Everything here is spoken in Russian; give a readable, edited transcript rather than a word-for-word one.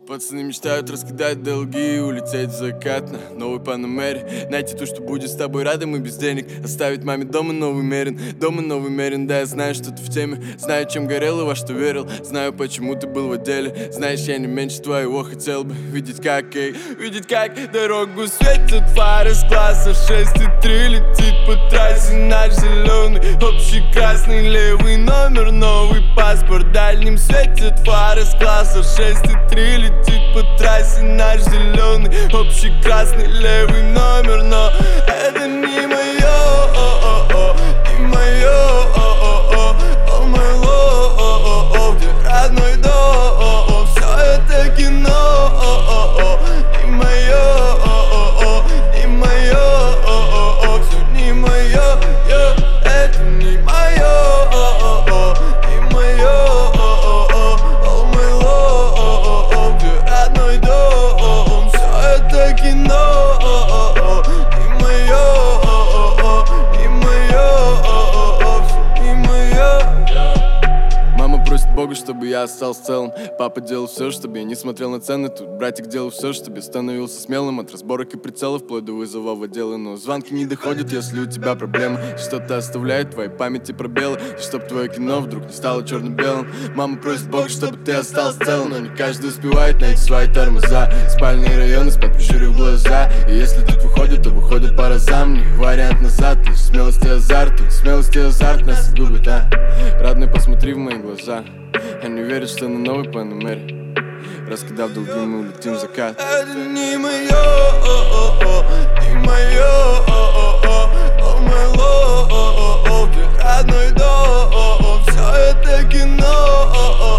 Пацаны мечтают раскидать долги и улететь в закат на новой Панамере. Найти то, что будет с тобой рядом и без денег. Оставить маме дома новый Мерин. Дома новый Мерин, да, я знаю, что ты в теме. Знаю, чем горел и во что верил. Знаю, почему ты был в отделе. Знаешь, я не меньше твоего хотел бы видеть, как дорогу светят фары с класса 6,3. Летит по трассе наш зеленый, общий красный, левый номер, новый паспорт. Дальним светят фары с класса 6,3. Летит по трассе наш зеленый, общий красный, левый номер. Но это не мое, не мое, мой лов, где родной дом. Все это кино, не мое, не мое, все не мое, это не мое, не мое, мой лов, где родной дом. Все это кино, не мое, не мое, все не мое. Мама просит Бога, чтобы я остался целым. Папа делал все, чтобы я не смотрел на цены. Тут братик делал все, чтобы я становился смелым. От разборок и прицелов вплоть до вызова в отделы. Но звонки не доходят, если у тебя проблемы. Что-то оставляет в твоей памяти пробелы. Чтоб твое кино вдруг не стало черно-белым. Мама просит Бога, чтобы ты остался целым. Но не каждый успевает найти свои тормоза. Спальные районы спят, прищурив глаза. И если тут выходит, то выходит по разам. Не вариант назад, лишь смелость и азарт. Тут смелость и азарт нас губит, а? Родной, посмотри в мои глаза. Они верят, что на новой Панамере, раскидав долги, мы улетим в закат. Это не мое, не мое, мой лов, где родной дом. Все это кино.